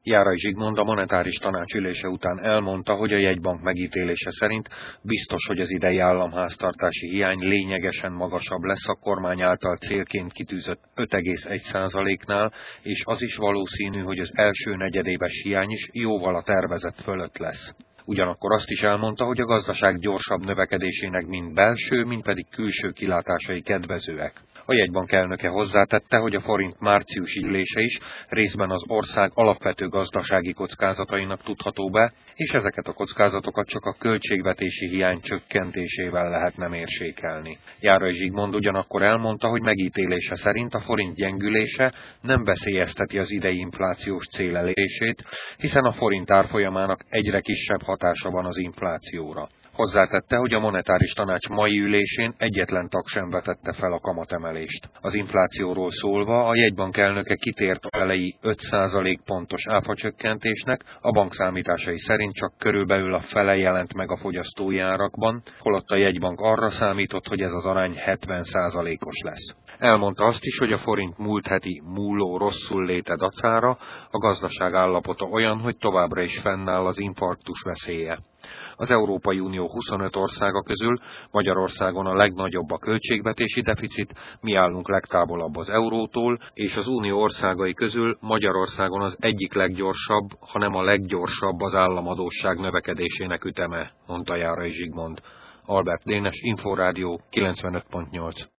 Járai Zsigmond a monetáris tanács ülése után elmondta, hogy a jegybank megítélése szerint biztos, hogy az idei államháztartási hiány lényegesen magasabb lesz a kormány által célként kitűzött 5,1%-nál, és az is valószínű, hogy az első negyedéves hiány is jóval a tervezett fölött lesz. Ugyanakkor azt is elmondta, hogy a gazdaság gyorsabb növekedésének mind belső, mind pedig külső kilátásai kedvezőek. A jegybank elnöke hozzátette, hogy a forint márciusi ülése is részben az ország alapvető gazdasági kockázatainak tudható be, és ezeket a kockázatokat csak a költségvetési hiány csökkentésével lehetne mérsékelni. Járai Zsigmond ugyanakkor elmondta, hogy megítélése szerint a forint gyengülése nem veszélyezteti az idei inflációs cél elérését, hiszen a forint árfolyamának egyre kisebb hatása van az inflációra. Hozzátette, hogy a monetáris tanács mai ülésén egyetlen tag sem vetette fel a kamatemelést. Az inflációról szólva a jegybank elnöke kitért a elejé 5% pontos áfacsökkentésnek, a bank számításai szerint csak körülbelül a fele jelent meg a fogyasztói árakban, holott a jegybank arra számított, hogy ez az arány 70%-os lesz. Elmondta azt is, hogy a forint múlt heti múló rosszul léte dacára a gazdaság állapota olyan, hogy továbbra is fennáll az infarktus veszélye. Az Európai Unió 25 országa közül Magyarországon a legnagyobb a költségvetési deficit, mi állunk legtávolabb az eurótól, és az Unió országai közül Magyarországon az egyik leggyorsabb, hanem a leggyorsabb az államadósság növekedésének üteme, mondta Járai Zsigmond. Albert Dénes, Inforádió 95.8.